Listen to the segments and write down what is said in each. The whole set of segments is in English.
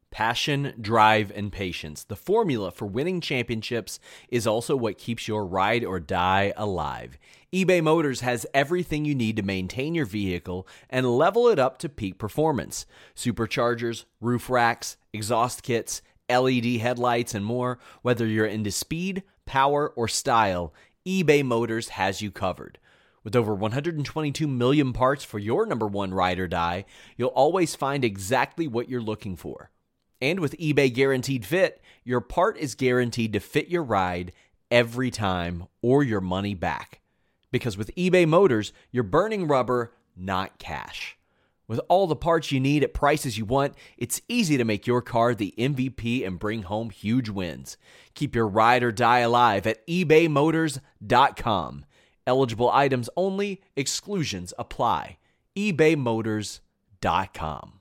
Passion, drive, and patience. The formula for winning championships is also what keeps your ride or die alive. eBay Motors has everything you need to maintain your vehicle and level it up to peak performance. Superchargers, roof racks, exhaust kits, LED headlights, and more. Whether you're into speed, power, or style, eBay Motors has you covered. With over 122 million parts for your number one ride or die, you'll always find exactly what you're looking for. And with eBay Guaranteed Fit, your part is guaranteed to fit your ride every time or your money back. Because with eBay Motors, you're burning rubber, not cash. With all the parts you need at prices you want, it's easy to make your car the MVP and bring home huge wins. Keep your ride or die alive at ebaymotors.com. Eligible items only, exclusions apply. ebaymotors.com.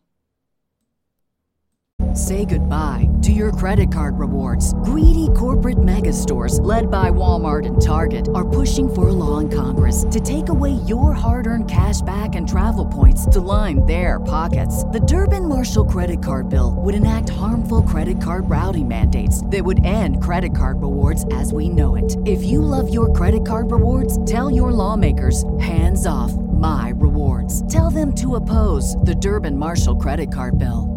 Say goodbye to your credit card rewards. Greedy corporate mega stores, led by Walmart and Target, are pushing for a law in Congress to take away your hard-earned cash back and travel points to line their pockets. The Durbin-Marshall credit card bill would enact harmful credit card routing mandates that would end credit card rewards as we know it. If you love your credit card rewards, tell your lawmakers, hands off my rewards. Tell them to oppose the Durbin-Marshall credit card bill.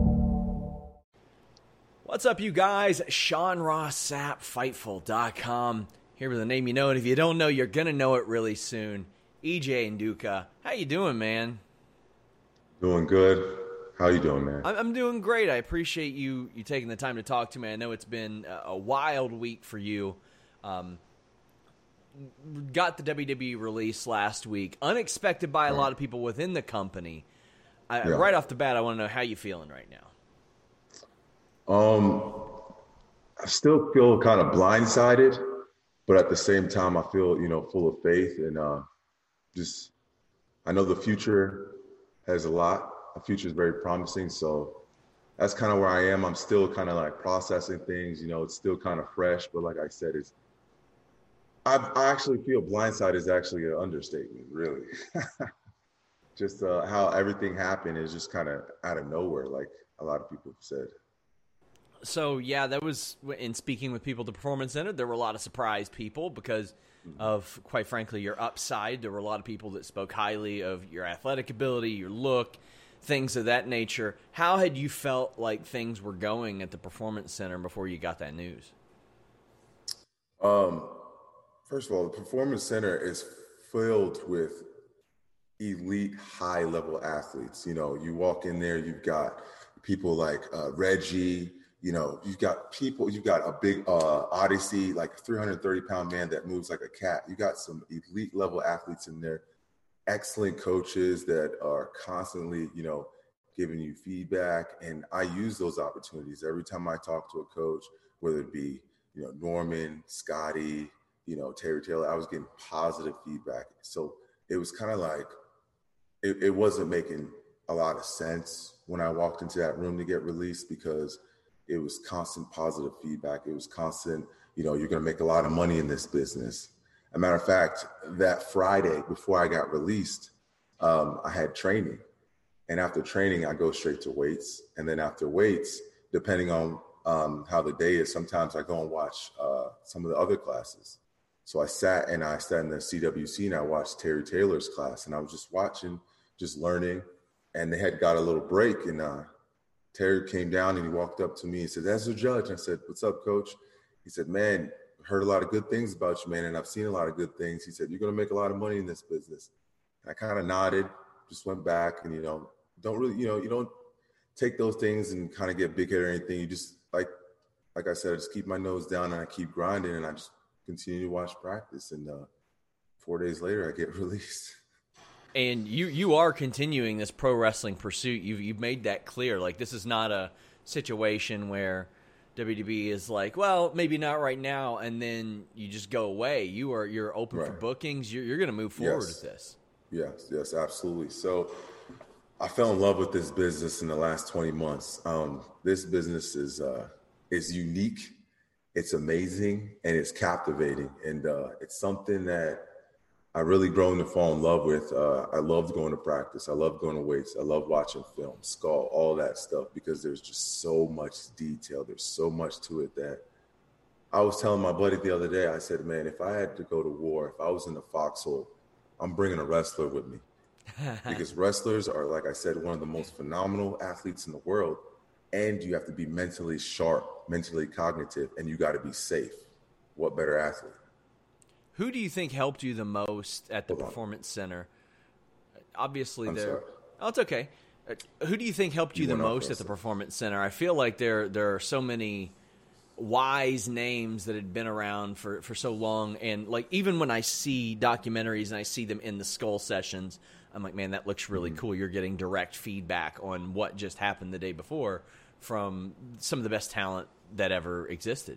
What's up, you guys? Sean Ross Sapp, Fightful.com. Here with a name you know, and if you don't know, you're going to know it really soon. EJ Nduka. How you doing, man? Doing good. How you doing, man? I'm doing great. I appreciate you taking the time to talk to me. I know it's been a wild week for you. Got the WWE release last week. Unexpected by a lot of people within the company. Right off the bat, I want to know how you feeling right now. I still feel kind of blindsided, but at the same time, I feel, full of faith and I know the future has a lot. The future is very promising. So that's kind of where I am. I'm still kind of like processing things, it's still kind of fresh, but like I said, I actually feel blindsided is actually an understatement, really. Just how everything happened is just kind of out of nowhere, like a lot of people have said. So, yeah, that was, in speaking with people at the Performance Center, there were a lot of surprised people because of, quite frankly, your upside. There were a lot of people that spoke highly of your athletic ability, your look, things of that nature. How had you felt like things were going at the Performance Center before you got that news? First of all, the Performance Center is filled with elite, high-level athletes. You walk in there, you've got people like Reggie. You've got a big Odyssey, like a 330-pound man that moves like a cat. You got some elite level athletes in there, excellent coaches that are constantly, giving you feedback. And I use those opportunities every time I talk to a coach, whether it be, Norman, Scotty, Terry Taylor, I was getting positive feedback. So it was kind of like, it wasn't making a lot of sense when I walked into that room to get released because it was constant positive feedback. It was constant, you're going to make a lot of money in this business. As a matter of fact, that Friday before I got released, I had training. And after training, I go straight to weights. And then after weights, depending on how the day is, sometimes I go and watch some of the other classes. So I sat in the CWC and I watched Terry Taylor's class. And I was just watching, just learning. And they had got a little break. And Terry came down and he walked up to me and said, "That's the judge." I said, "What's up, coach?" He said, "Man, heard a lot of good things about you, man. And I've seen a lot of good things." He said, "You're going to make a lot of money in this business." And I kind of nodded, just went back and, don't really, you don't take those things and kind of get big headed or anything. You just like I said, I just keep my nose down and I keep grinding and I just continue to watch practice. And 4 days later, I get released. And you are continuing this pro wrestling pursuit. You've made that clear. Like, this is not a situation where WWE is like, well, maybe not right now, and then you just go away. You're open for bookings. You're going to move forward with this. Yes, absolutely. So I fell in love with this business in the last 20 months. This business is unique. It's amazing and it's captivating. And it's something that I really grown to fall in love with. I loved going to practice. I loved going to weights. I love watching film, skull, all that stuff, because there's just so much detail. There's so much to it that I was telling my buddy the other day, I said, man, if I had to go to war, if I was in the foxhole, I'm bringing a wrestler with me. Because wrestlers are, like I said, one of the most phenomenal athletes in the world. And you have to be mentally sharp, mentally cognitive, and you got to be safe. What better athlete? Who do you think helped you the most at the Performance Center? Obviously, Oh, it's okay. Who do you think helped you the most at the Performance Center? I feel like there are so many wise names that had been around for so long, and like even when I see documentaries and I see them in the skull sessions, I'm like, man, that looks really cool. You're getting direct feedback on what just happened the day before from some of the best talent that ever existed.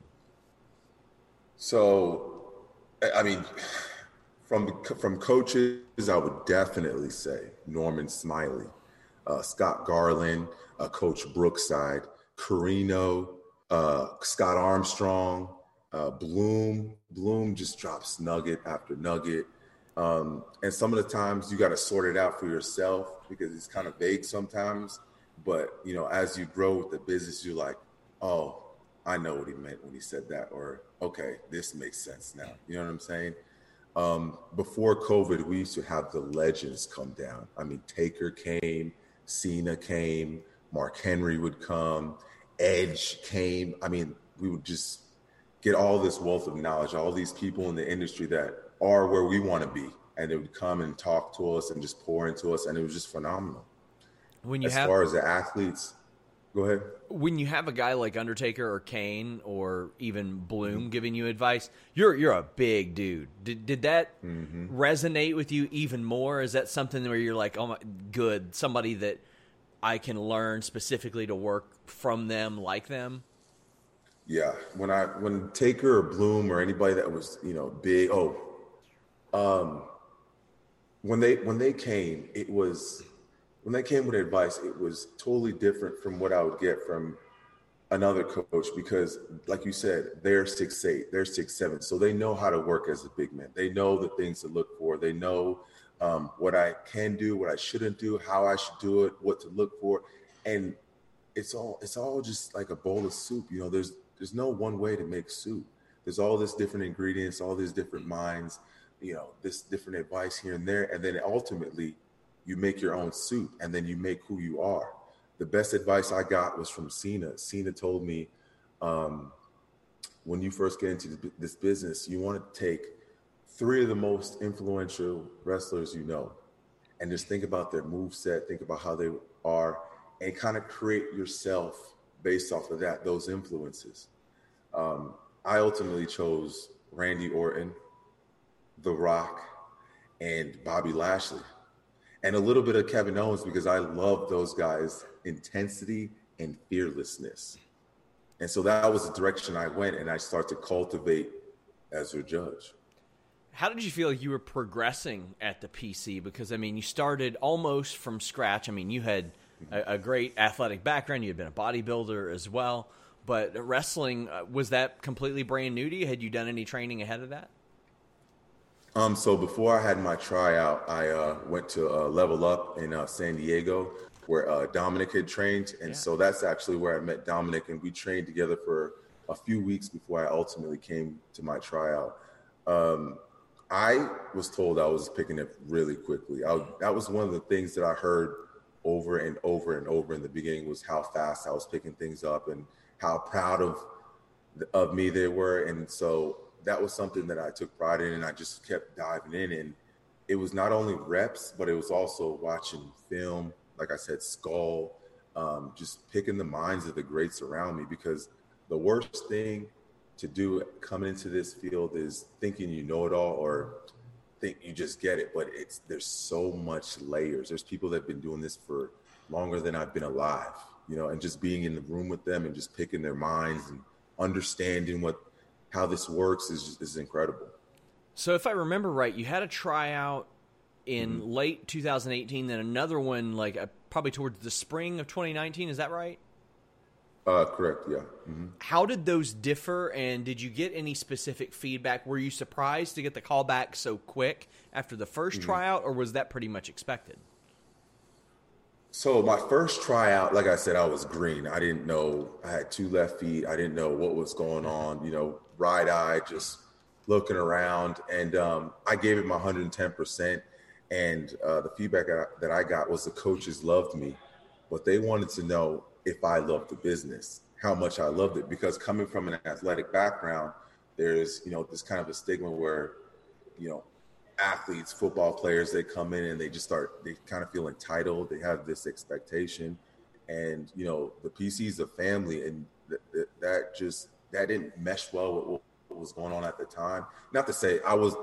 So, I mean, from coaches, I would definitely say Norman Smiley, Scott Garland, Coach Brookside, Carino, Scott Armstrong, Bloom. Bloom just drops nugget after nugget. And some of the times you got to sort it out for yourself because it's kind of vague sometimes. But, you know, as you grow with the business, you're like, oh, I know what he meant when he said that. Or, okay, this makes sense now. You know what I'm saying? Before COVID, we used to have the legends come down. I mean, Taker came, Cena came, Mark Henry would come, Edge came. I mean, we would just get all this wealth of knowledge, all these people in the industry that are where we want to be. And they would come and talk to us and just pour into us. And it was just phenomenal. As far as the athletes, go ahead. When you have a guy like Undertaker or Kane or even Bloom giving you advice, you're a big dude. Did that resonate with you even more? Is that something where you're like, oh my, good, somebody that I can learn specifically to work from them, like them? Yeah, when Taker or Bloom or anybody that was, you know, big. When they came, it was. When they came with advice, it was totally different from what I would get from another coach because, like you said, they're 6'8", they're 6'7", so they know how to work as a big man. They know the things to look for. They know what I can do, what I shouldn't do, how I should do it, what to look for, and it's all just like a bowl of soup. You know, there's no one way to make soup. There's all this different ingredients, all these different minds, you know, this different advice here and there, and then ultimately you make your own soup, and then you make who you are. The best advice I got was from Cena. Cena told me, when you first get into this business, you want to take 3 of the most influential wrestlers you know, and just think about their moveset, think about how they are, and kind of create yourself based off of that, those influences. I ultimately chose Randy Orton, The Rock, and Bobby Lashley. And a little bit of Kevin Owens because I love those guys' intensity and fearlessness. And so that was the direction I went, and I started to cultivate as a judge. How did you feel you were progressing at the PC? Because, I mean, you started almost from scratch. I mean, you had a great athletic background. You had been a bodybuilder as well. But wrestling, was that completely brand new to you? Had you done any training ahead of that? So before I had my tryout, I went to Level Up in San Diego, where Dominic had trained. And so that's actually where I met Dominic, and we trained together for a few weeks before I ultimately came to my tryout. I was told I was picking it really quickly. That was one of the things that I heard over and over and over in the beginning, was how fast I was picking things up and how proud of me they were. And so that was something that I took pride in, and I just kept diving in. And it was not only reps, but it was also watching film, like I said, Skull, just picking the minds of the greats around me, because the worst thing to do coming into this field is thinking you know it all or think you just get it. But there's so much layers. There's people that have been doing this for longer than I've been alive, you know, and just being in the room with them and just picking their minds and understanding how this works is incredible. So if I remember right, you had a tryout in late 2018, then another one probably towards the spring of 2019. Is that right? Correct. Yeah. How did those differ, and did you get any specific feedback? Were you surprised to get the call back so quick after the first tryout, or was that pretty much expected? So my first tryout, like I said, I was green. I didn't know I had 2 left feet. I didn't know what was going on. Bright eyed, just looking around, and I gave it my 110%. And the feedback that I got was the coaches loved me, but they wanted to know if I loved the business, how much I loved it. Because coming from an athletic background, there's this kind of a stigma where athletes, football players, they come in and they kind of feel entitled. They have this expectation, and the PC is a family, and that didn't mesh well with what was going on at the time. Not to say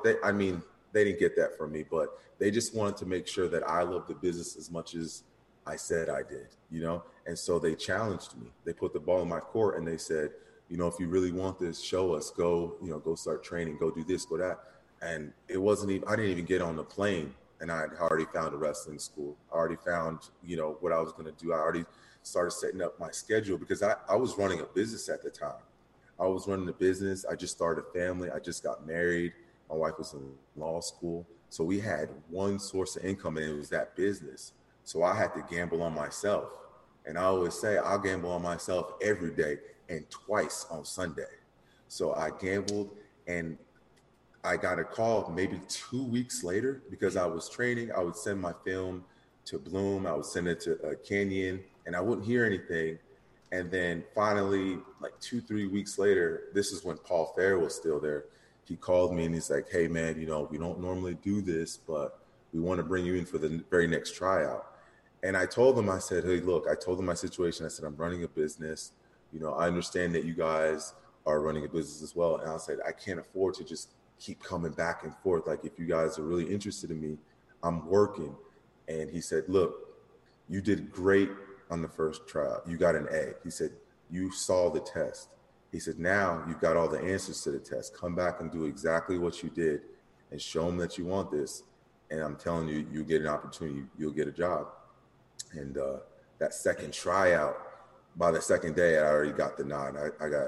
they didn't get that from me, but they just wanted to make sure that I loved the business as much as I said I did, and so they challenged me. They put the ball in my court and they said, if you really want this, show us, go start training, go do this, go that. And I didn't even get on the plane, and I had already found a wrestling school. I already found, what I was going to do. I already started setting up my schedule because I was running a business at the time. I was running a business. I just started a family. I just got married. My wife was in law school. So we had one source of income, and it was that business. So I had to gamble on myself. And I always say I'll gamble on myself every day and twice on Sunday. So I gambled, and I got a call maybe 2 weeks later because I was training. I would send my film to Bloom. I would send it to Kenyon, and I wouldn't hear anything. And then finally, like 2-3 weeks later, this is when Paul Fair was still there. He called me and he's like, hey, man, we don't normally do this, but we want to bring you in for the very next tryout. And I told him, I said, hey, look, I told him my situation. I said, I'm running a business. I understand that you guys are running a business as well. And I said, I can't afford to just keep coming back and forth. Like, if you guys are really interested in me, I'm working. And he said, look, you did great on the first tryout. You got an A. He said, you saw the test. He said, now you've got all the answers to the test. Come back and do exactly what you did and show them that you want this. And I'm telling you, you'll get an opportunity. You'll get a job. And that second tryout, by the second day, I already got the nod. I got,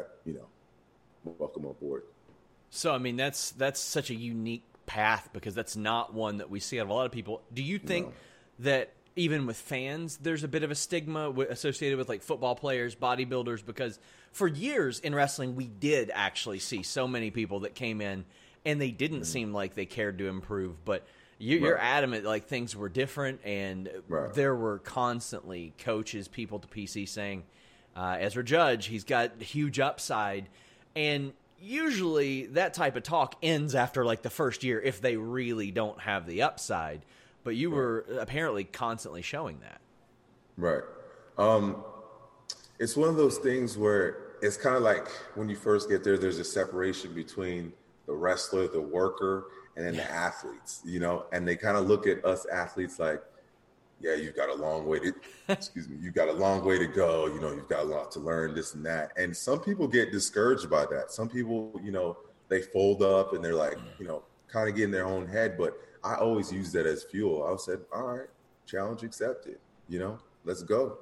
welcome aboard. So, I mean, that's such a unique path because that's not one that we see out of a lot of people. Do you think that even with fans, there's a bit of a stigma associated with like football players, bodybuilders? Because for years in wrestling, we did actually see so many people that came in and they didn't seem like they cared to improve. But you're adamant like things were different, and there were constantly coaches, people to PC saying, Ezra Judge, he's got huge upside. And usually that type of talk ends after like the first year if they really don't have the upside. But you were apparently constantly showing that. Right. It's one of those things where it's kind of like when you first get there, there's a separation between the wrestler, the worker, and then the athletes, and they kind of look at us athletes like, yeah, you've got a long way to, you've got a long way to go. You've got a lot to learn, this and that. And some people get discouraged by that. Some people, they fold up and they're like, kind of get in their own head. But I always use that as fuel. I said, all right, challenge accepted. Let's go.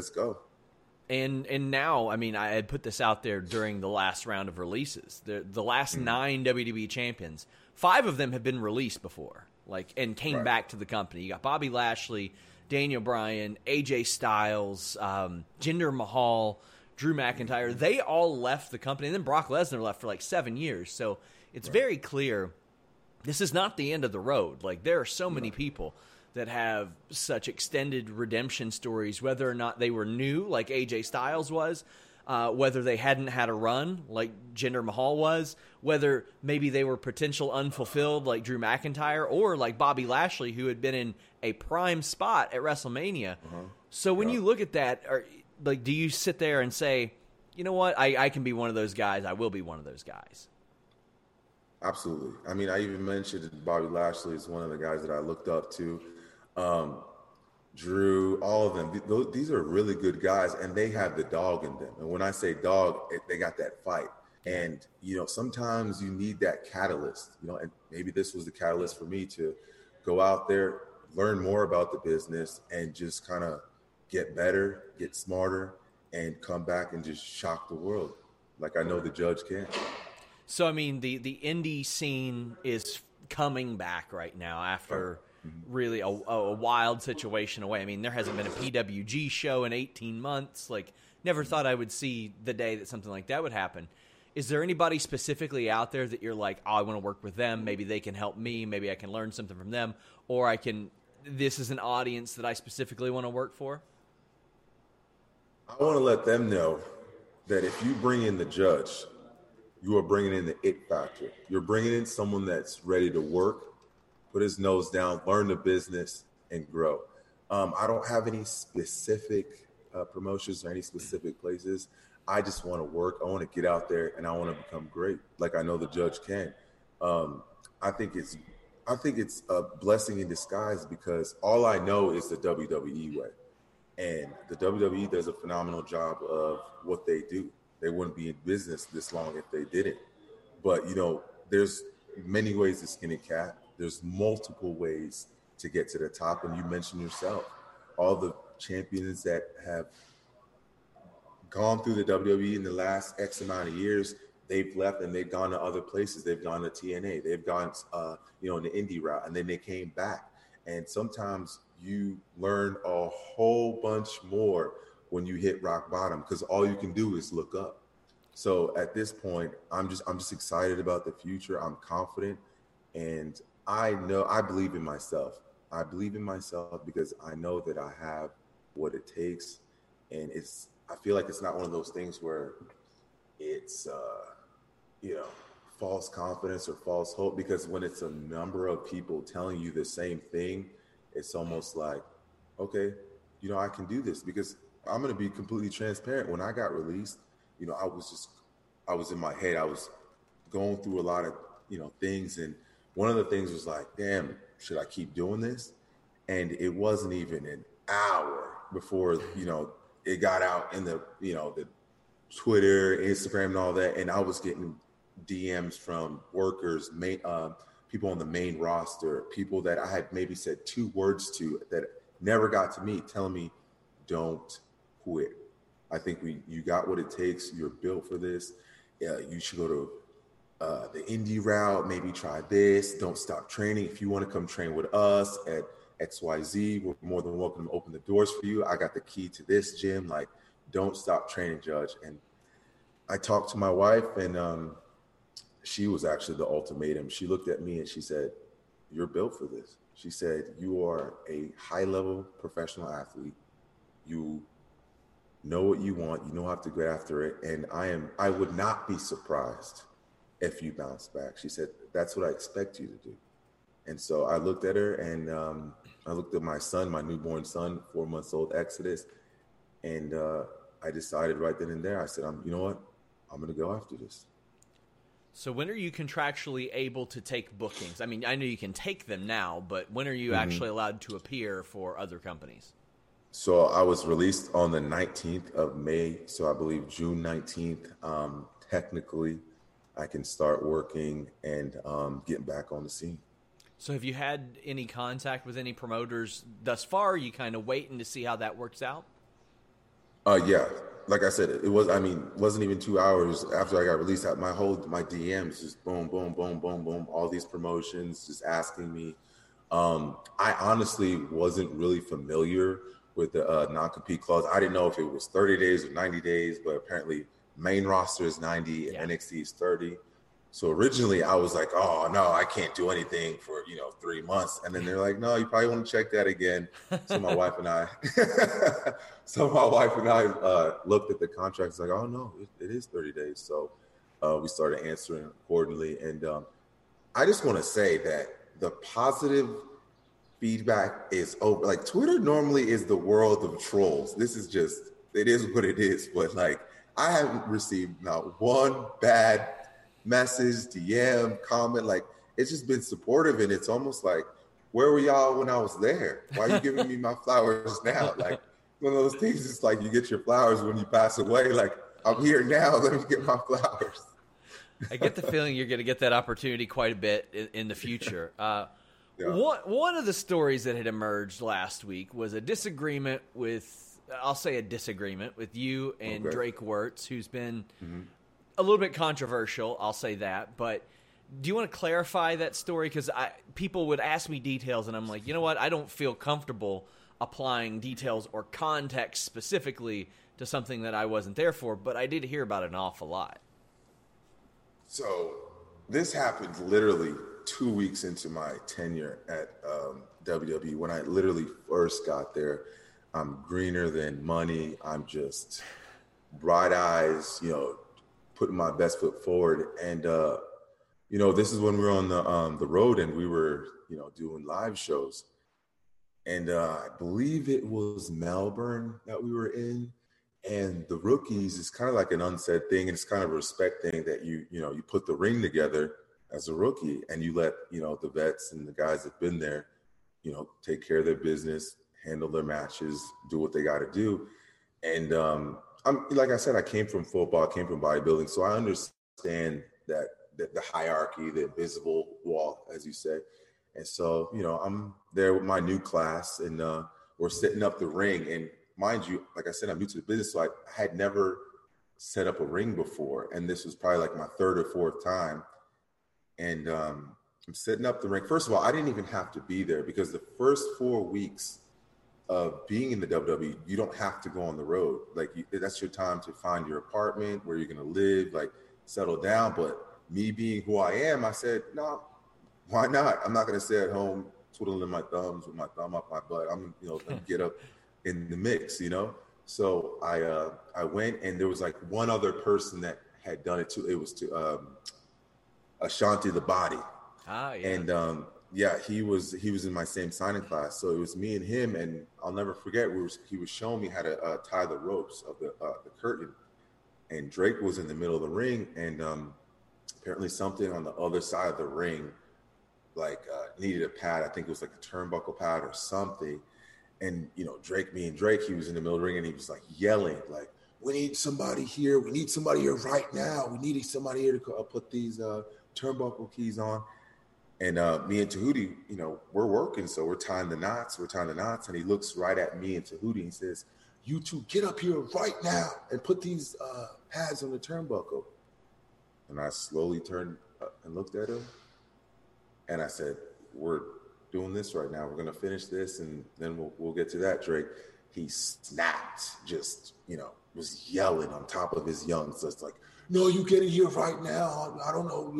And now, I mean, I had put this out there during the last round of releases. The last 9 WWE champions, 5 of them have been released before, and came back to the company. You got Bobby Lashley, Daniel Bryan, AJ Styles, Jinder Mahal, Drew McIntyre. They all left the company. And then Brock Lesnar left for 7 years. So it's very clear this is not the end of the road. There are so many people that have such extended redemption stories, whether or not they were new, like AJ Styles was, whether they hadn't had a run, like Jinder Mahal was, whether maybe they were potential unfulfilled, like Drew McIntyre, or like Bobby Lashley, who had been in a prime spot at WrestleMania. So when you look at that, do you sit there and say, you know what, I can be one of those guys, I will be one of those guys? Absolutely. I mean, I even mentioned Bobby Lashley is one of the guys that I looked up to. Drew, all of them. These are really good guys, and they have the dog in them. And when I say dog, they got that fight. And, sometimes you need that catalyst, and maybe this was the catalyst for me to go out there, learn more about the business, and just kind of get better, get smarter, and come back and just shock the world like I know the Judge can. So, I mean, the indie scene is coming back right now after really a wild situation away. I mean, there hasn't been a PWG show in 18 months. Like, never thought I would see the day that something like that would happen. Is there anybody specifically out there that you're like, oh, I want to work with them. Maybe they can help me. Maybe I can learn something from them. Or this is an audience that I specifically want to work for? I want to let them know that if you bring in the Judge, you are bringing in the it factor. You're bringing in someone that's ready to work, put his nose down, learn the business, and grow. I don't have any specific promotions or any specific places. I just want to work. I want to get out there, and I want to become great, like I know the Judge can. I think it's a blessing in disguise because all I know is the WWE way, and the WWE does a phenomenal job of what they do. They wouldn't be in business this long if they didn't. But, there's many ways to skin a cat. There's multiple ways to get to the top. And you mentioned yourself, all the champions that have gone through the WWE in the last X amount of years, they've left and they've gone to other places. They've gone to TNA. They've gone, in the indie route, and then they came back. And sometimes you learn a whole bunch more when you hit rock bottom, because all you can do is look up. So at this point, I'm just excited about the future. I'm confident, and I believe in myself. I believe in myself because I know that I have what it takes, and I feel like it's not one of those things where it's false confidence or false hope, because when it's a number of people telling you the same thing, it's almost like, okay, I can do this. Because I'm going to be completely transparent. When I got released, I was in my head. I was going through a lot of, things. And one of the things was like, damn, should I keep doing this? And it wasn't even an hour before, it got out in the Twitter, Instagram and all that. And I was getting DMs from workers, people on the main roster, people that I had maybe said 2 words to that never got to me, telling me, don't quit. I think you got what it takes. You're built for this. You should go to the indie route. Maybe try this. Don't stop training. If you want to come train with us at XYZ, we're more than welcome to open the doors for you. I got the key to this gym. Like, don't stop training, Judge. And I talked to my wife, and she was actually the ultimatum. She looked at me and she said, you're built for this. She said, you are a high-level professional athlete. You know what you want. You know how to get after it. And I would not be surprised if you bounce back. She said, that's what I expect you to do. And so I looked at her, and I looked at my son, my newborn son, 4 months old, Exodus. And I decided right then and there, I said, you know what? I'm going to go after this. So when are you contractually able to take bookings? I mean, I know you can take them now, but when are you actually allowed to appear for other companies? So I was released on the 19th of May. So I believe June 19th, technically, I can start working and getting back on the scene. So have you had any contact with any promoters thus far? Are you kind of waiting to see how that works out? Yeah. Like I said, wasn't even 2 hours after I got released. My DMs just boom, boom, boom, boom, boom. All these promotions just asking me. I honestly wasn't really familiar with the non-compete clause. I didn't know if it was 30 days or 90 days, but apparently main roster is 90 and NXT is 30. So originally I was like, oh no, I can't do anything for 3 months. And then they're like, no, you probably want to check that again. So my wife and I looked at the contract. It's like, oh no, it is 30 days. So we started answering accordingly. And I just want to say that the positive feedback is over. Like, Twitter normally is the world of trolls. It is what it is. But like, I haven't received not one bad message, DM, comment. Like, it's just been supportive, and it's almost like, where were y'all when I was there? Why are you giving me my flowers now? Like, one of those things, it's like you get your flowers when you pass away. Like, I'm here now, let me get my flowers. I get the feeling you're going to get that opportunity quite a bit in the future. One of the stories that had emerged last week was a disagreement with I'll say, a disagreement with you and Okay. Drake Wirtz, who's been a little bit controversial. I'll say that. But do you want to clarify that story? Because people would ask me details, and I'm like, you know what? I don't feel comfortable applying details or context specifically to something that I wasn't there for. But I did hear about it an awful lot. So this happened literally 2 weeks into my tenure at WWE. When I literally first got there, I'm greener than money. I'm just bright eyes, putting my best foot forward. And, this is when we were on the road and we were, doing live shows. And I believe it was Melbourne that we were in. And the rookies is kind of like an unsaid thing. It's kind of a respect thing that you put the ring together as a rookie and you let, the vets and the guys that've been there, take care of their business, handle their matches, do what they got to do. And I'm like I said, I came from football, I came from bodybuilding. So I understand that the hierarchy, the invisible wall, as you said. And so, I'm there with my new class and we're setting up the ring. And mind you, like I said, I'm new to the business, so I had never set up a ring before. And this was probably like my third or fourth time. And I'm setting up the ring. First of all, I didn't even have to be there because the first 4 weeks of being in the WWE, you don't have to go on the road. Like that's your time to find your apartment, where you're going to live, like settle down. But me being who I am, I said, no, why not? I'm not going to stay at home twiddling my thumbs with my thumb up my butt. I'm, going to get up in the mix, So I went, and there was like one other person that had done it too. It was to Ashanti the Body. Ah, yeah. And he was in my same signing class. So it was me and him, and I'll never forget. He was showing me how to tie the ropes of the curtain, and Drake was in the middle of the ring, and apparently something on the other side of the ring, needed a pad. I think it was like a turnbuckle pad or something. And Drake, he was in the middle of the ring, and he was like yelling, like, "We need somebody here. We need somebody here right now. We need somebody here to put these turnbuckle keys on." And me and Tahuti, we're working, so we're tying the knots. And he looks right at me and Tahuti and says, "You two get up here right now and put these pads on the turnbuckle." And I slowly turned and looked at him, and I said, "We're doing this right now. We're going to finish this, and then we'll get to that, Drake." He snapped, just, was yelling on top of his young. So it's like, "No, you get in here right now. I don't know."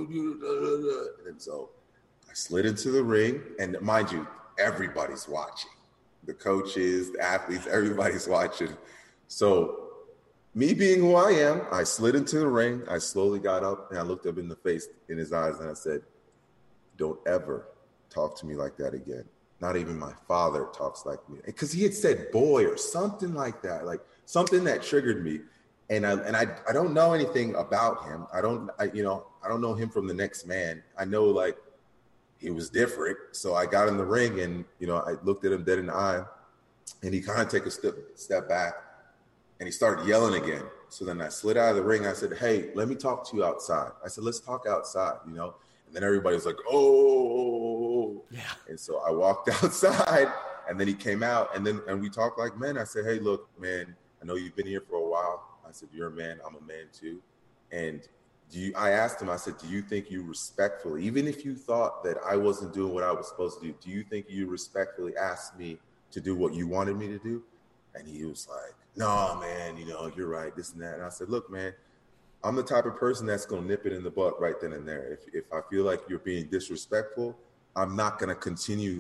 And so I slid into the ring, and mind you, everybody's watching. The coaches, the athletes, everybody's watching. So me being who I am, I slid into the ring. I slowly got up, and I looked up in the face, in his eyes, and I said, "Don't ever talk to me like that again. Not even my father talks like me." Because he had said boy or something like that, like something that triggered me. And I don't know anything about him. I don't know him from the Next Man. I know like he was different. So I got in the ring, and I looked at him dead in the eye, and he kind of took a step back, and he started yelling again. So then I slid out of the ring. I said, "Hey, let me talk to you outside." I said, "Let's talk outside," And then everybody was like, "Oh." Yeah. And so I walked outside, and then he came out, and we talked like men. I said, "Hey, look, man, I know you've been here for a while." I said, "You're a man. I'm a man too." And I asked him, I said, "Do you think you respectfully, even if you thought that I wasn't doing what I was supposed to do you think you respectfully asked me to do what you wanted me to do?" And he was like, "No, man, you're right, this and that." And I said, "Look, man, I'm the type of person that's going to nip it in the butt right then and there. If I feel like you're being disrespectful, I'm not going to continue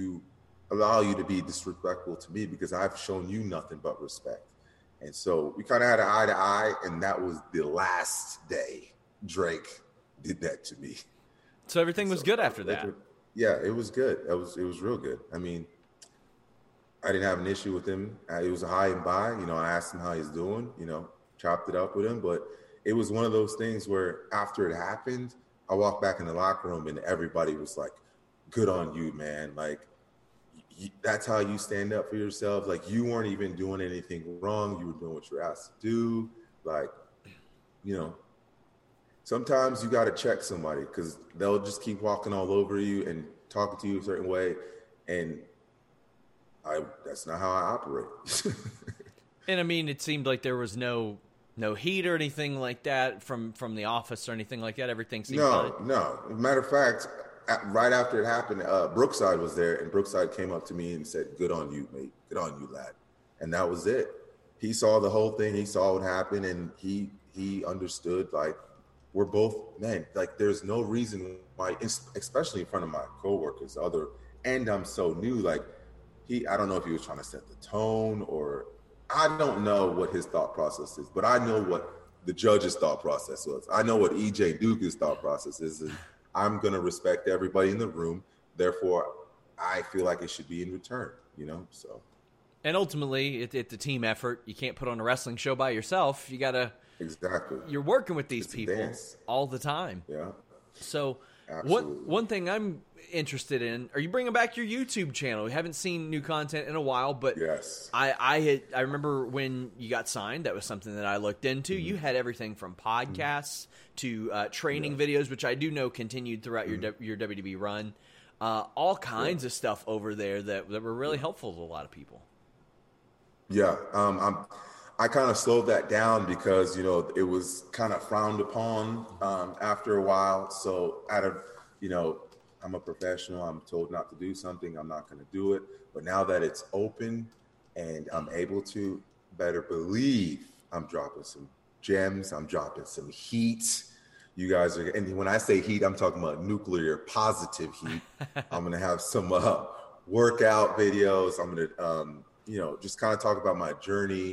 allow you to be disrespectful to me, because I've shown you nothing but respect." And so we kind of had an eye to eye, and that was the last day Drake did that to me. So everything was good after that. Yeah, it was good. It was real good. I mean, I didn't have an issue with him. It was a high and by. I asked him how he's doing. Chopped it up with him, but it was one of those things where after it happened, I walked back in the locker room, and everybody was like, "Good on you, man. Like, that's how you stand up for yourself. Like, you weren't even doing anything wrong. You were doing what you're asked to do." Like, sometimes you got to check somebody, because they'll just keep walking all over you and talking to you a certain way. And that's not how I operate. And I mean, it seemed like there was no heat or anything like that from the office or anything like that. Everything seemed fine. No. Matter of fact, right after it happened, Brookside was there, and Brookside came up to me and said, "Good on you, mate. Good on you, lad." And that was it. He saw the whole thing. He saw what happened, and he understood, like, we're both men. Like, there's no reason why, especially in front of my coworkers, and I'm so new. Like, I don't know if he was trying to set the tone, or I don't know what his thought process is, but I know what the judge's thought process was. I know what EJ Nduka's thought process is, and I'm going to respect everybody in the room. Therefore, I feel like it should be in return, so. And ultimately, it's a team effort. You can't put on a wrestling show by yourself. You got to. Exactly. You're working with these people all the time. Yeah. So Absolutely. one thing I'm interested in, are you bringing back your YouTube channel? We haven't seen new content in a while, but yes. I remember when you got signed, that was something that I looked into. Mm-hmm. You had everything from podcasts to training videos, which I do know continued throughout your WWE run. All kinds of stuff over there that were really helpful to a lot of people. Yeah. I kind of slowed that down because, it was kind of frowned upon after a while. So I'm a professional. I'm told not to do something. I'm not going to do it. But now that it's open and I'm able to, better believe I'm dropping some gems. I'm dropping some heat. You guys are, and when I say heat, I'm talking about nuclear positive heat. I'm going to have some workout videos. I'm going to, just kind of talk about my journey.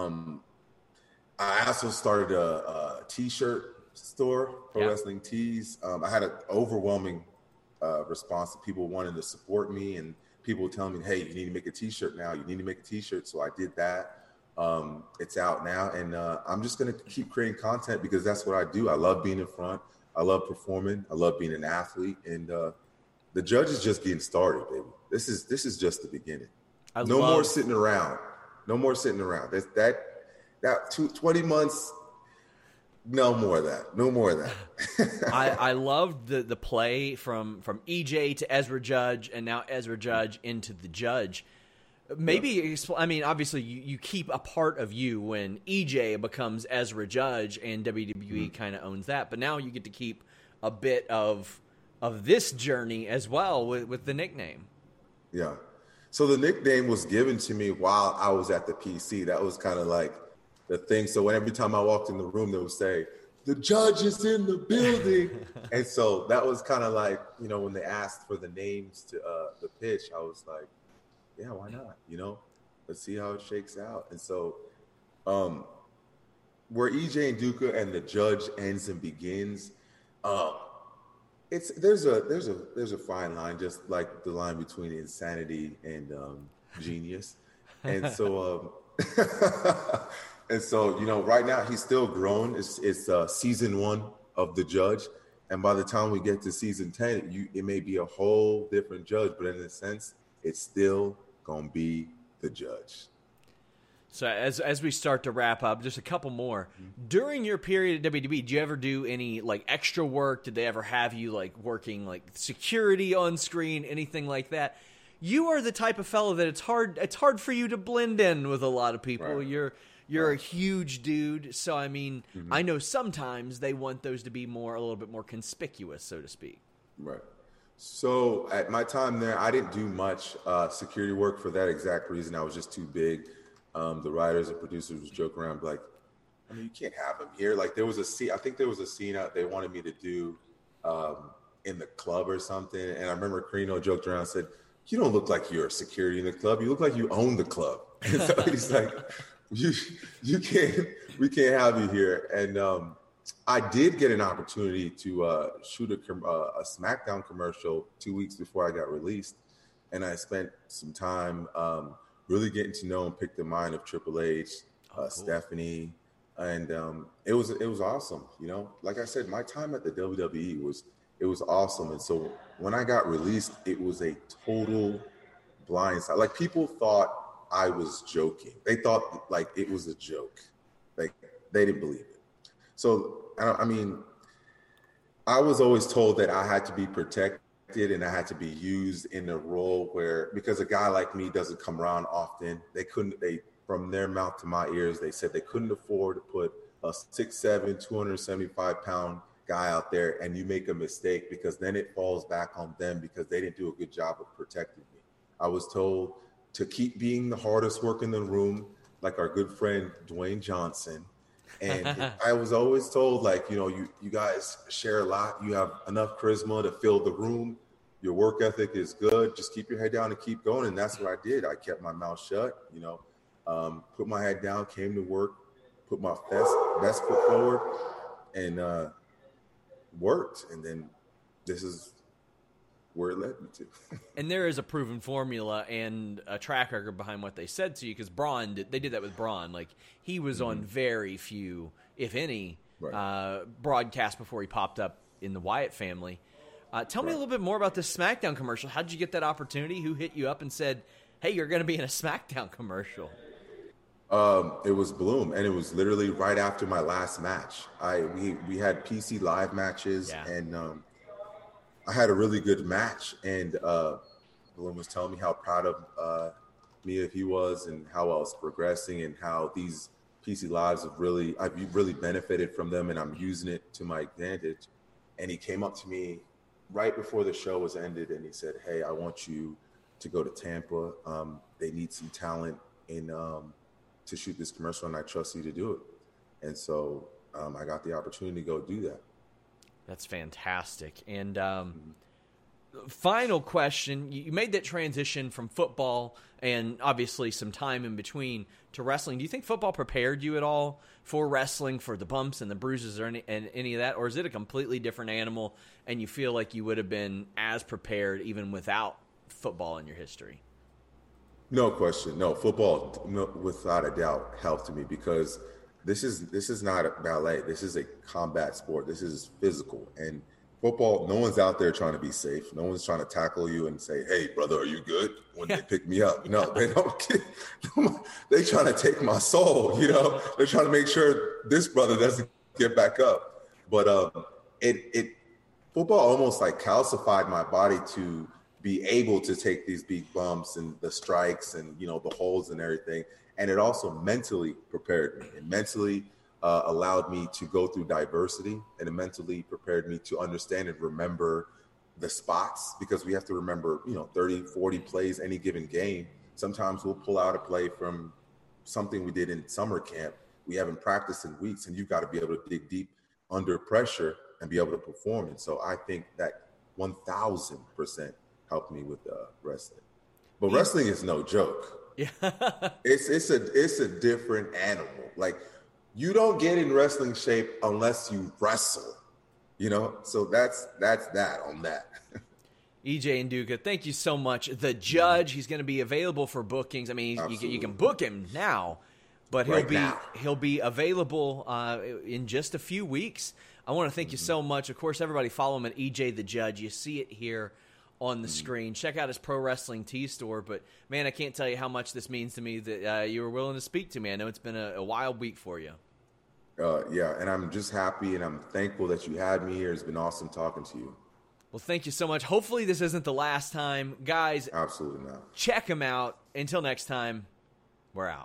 I also started a t-shirt store, Pro Wrestling Tees. I had an overwhelming response of people wanting to support me, and people telling me, "Hey, you need to make a t-shirt now. You need to make a t-shirt." So I did that. It's out now, and I'm just going to keep creating content because that's what I do. I love being in front. I love performing. I love being an athlete, and the judge is just getting started, baby. This is just the beginning. No more sitting around. No more sitting around. That 20 months. No more of that. No more of that. I loved the play from EJ to Ezra Judge, and now Ezra Judge into the Judge. Maybe, I mean, obviously you keep a part of you when EJ becomes Ezra Judge, and WWE kind of owns that. But now you get to keep a bit of this journey as well with the nickname. Yeah. So the nickname was given to me while I was at the PC. That was kind of like the thing. So every time I walked in the room, they would say, "The judge is in the building." And so that was kind of like, when they asked for the names to the pitch, I was like, yeah, why not? Let's see how it shakes out. And so where EJ Nduka and the judge ends and begins, there's a fine line, just like the line between insanity and genius. And so right now he's still growing. It's season 1 of the judge, and by the time we get to season 10, it may be a whole different judge, but in a sense, it's still gonna be the judge. So as we start to wrap up, just a couple more. During your period at WWE, did you ever do any extra work? Did they ever have you working security on screen, anything like that? You are the type of fellow that it's hard for you to blend in with a lot of people. Right. You're a huge dude, so I mean, I know sometimes they want those to be a little bit more conspicuous, so to speak. Right. So at my time there, I didn't do much security work for that exact reason. I was just too big. The writers and producers was joking around, like, I mean, you can't have him here. There was a scene. I think there was a scene out they wanted me to do in the club or something. And I remember Carino joked around and said, "You don't look like you're a security in the club. You look like you own the club." And so he's like, "You can't. We can't have you here." And I did get an opportunity to shoot a SmackDown commercial 2 weeks before I got released, and I spent some time really getting to know and pick the mind of Triple H, cool. Stephanie, and it was awesome. Like I said, my time at the WWE was awesome, and so when I got released, it was a total blindside. People thought I was joking. They thought it was a joke. They didn't believe it. So I mean, I was always told that I had to be protected and I had to be used in a role because a guy like me doesn't come around often. They from their mouth to my ears, they said they couldn't afford to put a 6'7", 275-pound guy out there, and you make a mistake because then it falls back on them because they didn't do a good job of protecting me. I was told to keep being the hardest work in the room, like our good friend Dwayne Johnson. And I was always told, like, you guys share a lot. You have enough charisma to fill the room. Your work ethic is good. Just keep your head down and keep going. And that's what I did. I kept my mouth shut, put my head down, came to work, put my best foot forward, and worked. And then this is where it led me to. And there is a proven formula and a track record behind what they said to you, because they did that with Braun. Like, he was on very few, if any, broadcasts before he popped up in the Wyatt family. Tell me a little bit more about this SmackDown commercial. How did you get that opportunity? Who hit you up and said, hey, you're going to be in a SmackDown commercial? It was Bloom, and it was literally right after my last match. We had PC Live matches, and I had a really good match, and Bloom was telling me how proud of me he was and how I was progressing and how these PC Lives I've really benefited from them, and I'm using it to my advantage. And he came up to me right before the show was ended, and he said, hey, I want you to go to Tampa. They need some talent to shoot this commercial, and I trust you to do it. And so I got the opportunity to go do that. That's fantastic. And final question, you made that transition from football and obviously some time in between to wrestling. Do you think football prepared you at all for wrestling, for the bumps and the bruises or any of that? Or is it a completely different animal and you feel like you would have been as prepared even without football in your history? No question. No, football, without a doubt, helped me because this is not a ballet. This is a combat sport. This is physical. And football, no one's out there trying to be safe. No one's trying to tackle you and say, hey, brother, are you good? When they pick me up. No, they don't. They're trying to take my soul, They're trying to make sure this brother doesn't get back up. But football almost like calcified my body to be able to take these big bumps and the strikes and, the holds and everything. And it also mentally prepared me. It mentally allowed me to go through diversity, and it mentally prepared me to understand and remember the spots, because we have to remember, 30, 40 plays any given game. Sometimes we'll pull out a play from something we did in summer camp. We haven't practiced in weeks, and you've got to be able to dig deep under pressure and be able to perform. And so I think that 1,000% helped me with wrestling. But wrestling is no joke. Yeah. It's a different animal. Like, you don't get in wrestling shape unless you wrestle, So that's that on that. EJ Nduka, thank you so much. The Judge, he's going to be available for bookings. I mean, you can book him now, but he'll be available in just a few weeks. I want to thank you so much. Of course, everybody follow him at EJ the Judge. You see it here on the screen. Check out his Pro Wrestling Tee store. But, man, I can't tell you how much this means to me that you were willing to speak to me. I know it's been a wild week for you. Yeah, and I'm just happy and I'm thankful that you had me here. It's been awesome talking to you. Well, thank you so much. Hopefully this isn't the last time. Guys, absolutely not. Check him out. Until next time, we're out.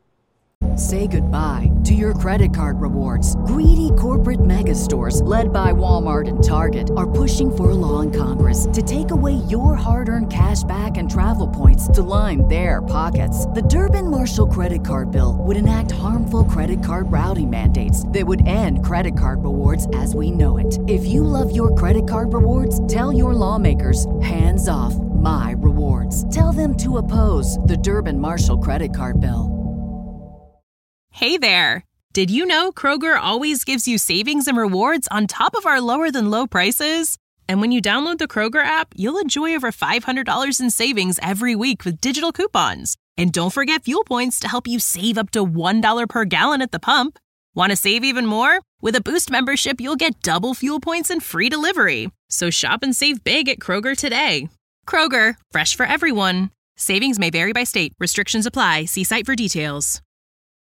Say goodbye to your credit card rewards. Greedy corporate mega stores, led by Walmart and Target, are pushing for a law in Congress to take away your hard-earned cash back and travel points to line their pockets. The Durbin-Marshall credit card bill would enact harmful credit card routing mandates that would end credit card rewards as we know it. If you love your credit card rewards, tell your lawmakers, hands off my rewards. Tell them to oppose the Durbin-Marshall credit card bill. Hey there! Did you know Kroger always gives you savings and rewards on top of our lower-than-low prices? And when you download the Kroger app, you'll enjoy over $500 in savings every week with digital coupons. And don't forget fuel points to help you save up to $1 per gallon at the pump. Want to save even more? With a Boost membership, you'll get double fuel points and free delivery. So shop and save big at Kroger today. Kroger, fresh for everyone. Savings may vary by state. Restrictions apply. See site for details.